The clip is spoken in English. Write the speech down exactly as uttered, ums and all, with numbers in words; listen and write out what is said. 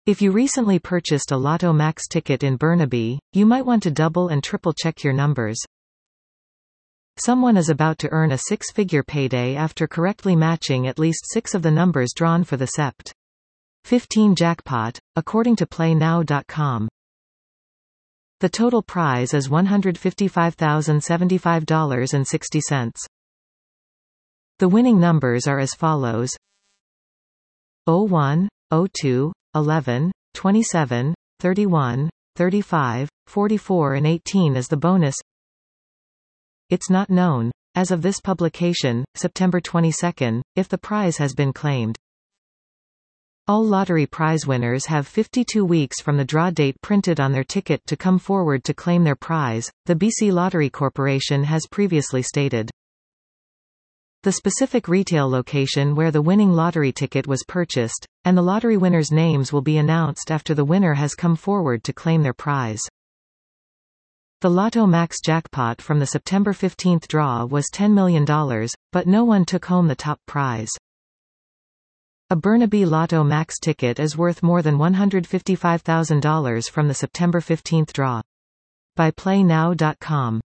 If you recently purchased a Lotto Max ticket in Burnaby, you might want to double and triple check your numbers. Someone is about to earn a six-figure payday after correctly matching at least six of the numbers drawn for the Sept fifteen jackpot, according to play now dot com. The total prize is one hundred fifty-five thousand seventy-five dollars and sixty cents. The winning numbers are as follows: oh one, oh two, eleven, twenty-seven, thirty-one, thirty-five, forty-four and eighteen is the bonus. It's not known, as of this publication, September twenty-second, if the prize has been claimed. All lottery prize winners have fifty-two weeks from the draw date printed on their ticket to come forward to claim their prize, the B C Lottery Corporation has previously stated. The specific retail location where the winning lottery ticket was purchased, and the lottery winners' names will be announced after the winner has come forward to claim their prize. The Lotto Max jackpot from the September fifteenth draw was ten million dollars, but no one took home the top prize. A Burnaby Lotto Max ticket is worth more than one hundred fifty-five thousand dollars from the September fifteenth draw. By play now dot com.